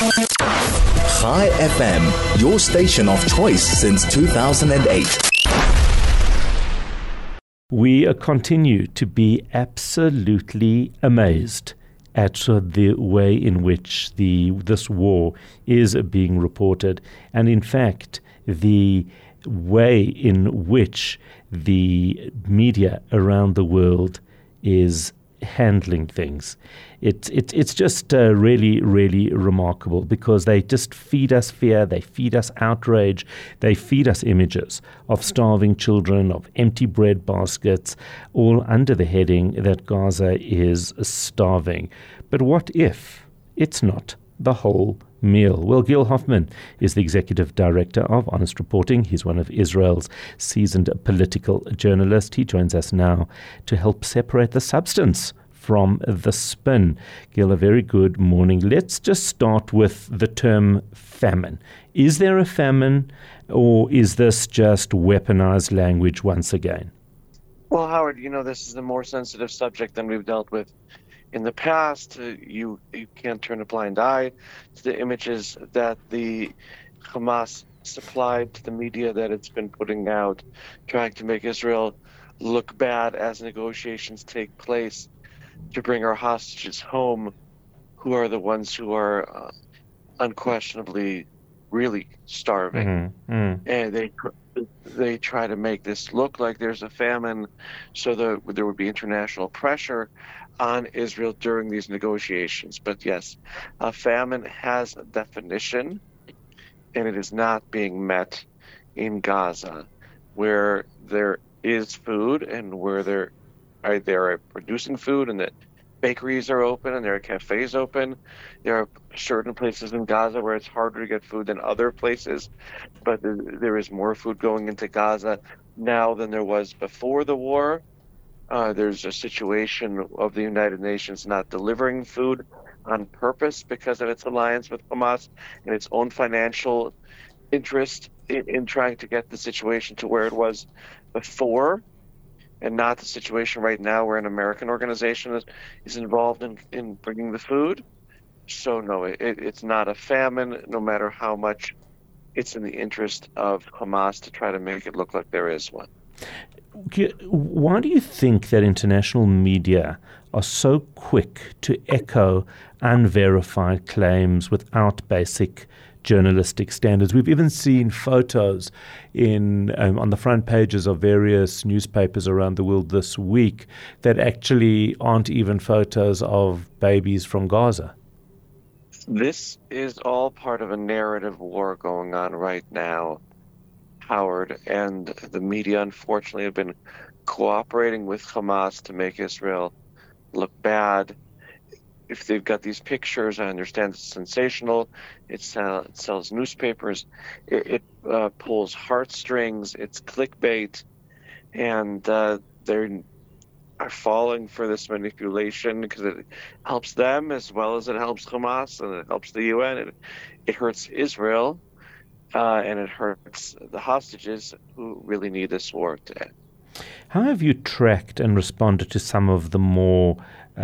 Chai FM, your station of choice since 2008. We continue to be absolutely amazed at the way in which this war is being reported, and in fact the way in which the media around the world is handling things. It's just really, really remarkable, because they just feed us fear, they feed us outrage, they feed us images of starving children, of empty bread baskets, all under the heading that Gaza is starving. But what if it's not the whole meal? Well, Gil Hoffman is the executive director of Honest Reporting. He's one of Israel's seasoned political journalists. He joins us now to help separate the substance from the spin. Gil, a very good morning. Let's just start with the term famine. Is there a famine, or is this just weaponized language once again? Well, Howard, this is a more sensitive subject than we've dealt with in the past. You can't turn a blind eye to the images that the Hamas supplied to the media that it's been putting out, trying to make Israel look bad as negotiations take place to bring our hostages home, who are the ones who are unquestionably really starving. And they try to make this look like there's a famine, so that there would be international pressure on Israel during these negotiations. But yes, a famine has a definition, and it is not being met in Gaza, where there is food and where they are producing food, and that bakeries are open and there are cafes open. There are certain places in Gaza where it's harder to get food than other places, but there is more food going into Gaza now than there was before the war. There's a situation of the United Nations not delivering food on purpose because of its alliance with Hamas and its own financial interest in trying to get the situation to where it was before, and not the situation right now where an American organization is involved in bringing the food. So no, it's not a famine, no matter how much it's in the interest of Hamas to try to make it look like there is one. Why do you think that international media are so quick to echo unverified claims without basic journalistic standards? We've even seen photos on the front pages of various newspapers around the world this week that actually aren't even photos of babies from Gaza. This is all part of a narrative war going on right now, Howard, and the media, unfortunately, have been cooperating with Hamas to make Israel look bad. If they've got these pictures, I understand it's sensational. It sells newspapers. It pulls heartstrings. It's clickbait. And they are falling for this manipulation because it helps them as well as it helps Hamas, and it helps the UN. It hurts Israel, and it hurts the hostages who really need this war to end. How have you tracked and responded to some of the more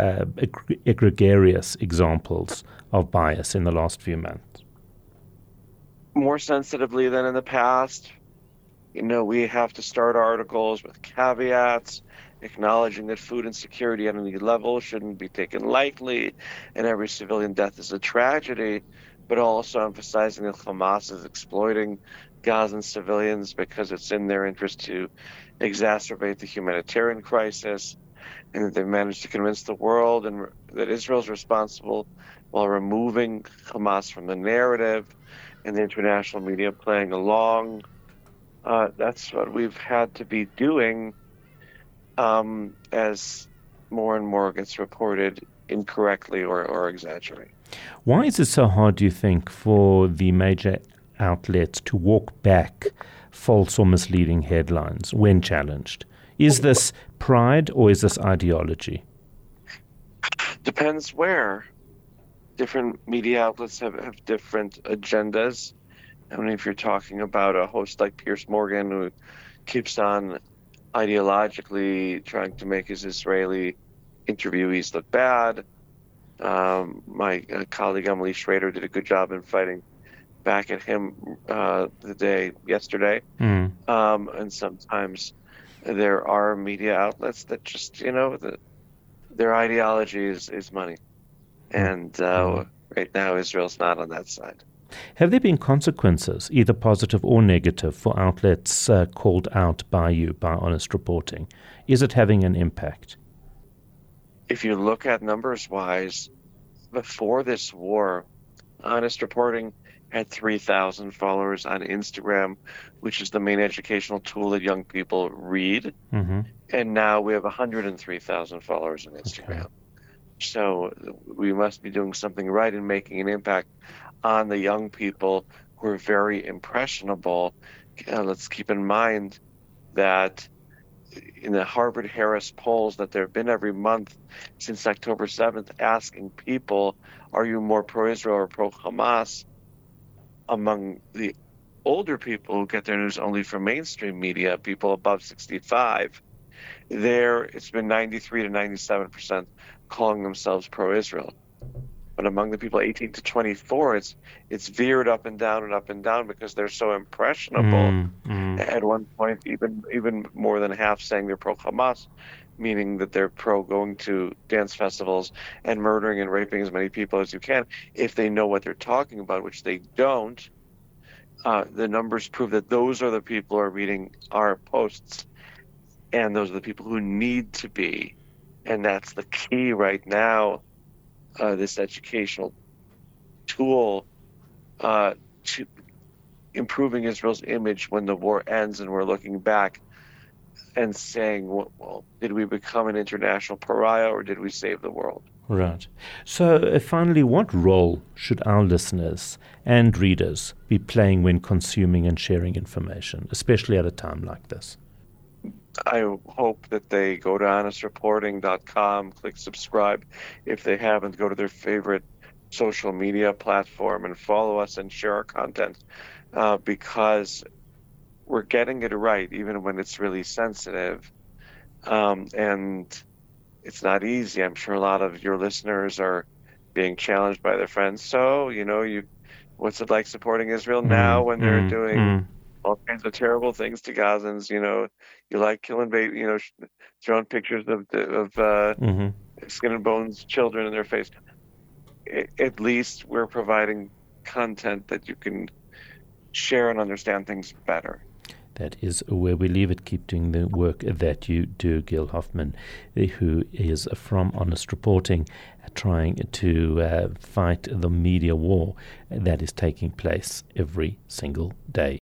egregious examples of bias in the last few months? More sensitively than in the past. We have to start articles with caveats, acknowledging that food insecurity at any level shouldn't be taken lightly, and every civilian death is a tragedy, but also emphasizing that Hamas is exploiting Gazan civilians because it's in their interest to exacerbate the humanitarian crisis, and that they've managed to convince the world and that Israel's responsible while removing Hamas from the narrative, and the international media playing along. That's what we've had to be doing as more and more gets reported incorrectly or exaggerated. Why is it so hard, do you think, for the major outlets to walk back false or misleading headlines when challenged? Is this pride or is this ideology? Depends where. Different media outlets have different agendas. I mean, if you're talking about a host like Piers Morgan, who keeps on ideologically trying to make his Israeli interviewees look bad, My colleague Emily Schrader did a good job in fighting back at him yesterday. And sometimes there are media outlets that just, their ideology is money. And right now, Israel's not on that side. Have there been consequences, either positive or negative, for outlets called out by you, by Honest Reporting? Is it having an impact? If you look at numbers-wise, before this war, Honest Reporting had 3,000 followers on Instagram, which is the main educational tool that young people read. And now we have 103,000 followers on Instagram. Okay. So we must be doing something right and making an impact on the young people who are very impressionable. Let's keep in mind that in the Harvard-Harris polls that there have been every month since October 7th asking people, are you more pro-Israel or pro-Hamas? Among the older people who get their news only from mainstream media, people above 65, it's been 93 to 97% calling themselves pro-Israel. But among the people 18 to 24, it's veered up and down because they're so impressionable. At one point, even more than half saying they're pro-Hamas, meaning that they're pro going to dance festivals and murdering and raping as many people as you can, if they know what they're talking about, which they don't. The numbers prove that those are the people who are reading our posts, and those are the people who need to be. And that's the key right now, this educational tool to improving Israel's image when the war ends and we're looking back and saying, well, did we become an international pariah or did we save the world? Right. So finally, what role should our listeners and readers be playing when consuming and sharing information, especially at a time like this? I hope that they go to honestreporting.com, click subscribe. If they haven't, go to their favorite social media platform and follow us and share our content because we're getting it right, even when it's really sensitive. And it's not easy. I'm sure a lot of your listeners are being challenged by their friends. So, what's it like supporting Israel now when they're doing all kinds of terrible things to Gazans? You like killing baby, throwing pictures of skin and bones children in their face. At least we're providing content that you can share and understand things better. That is where we leave it. Keep doing the work that you do, Gil Hoffman, who is from Honest Reporting, trying to fight the media war that is taking place every single day.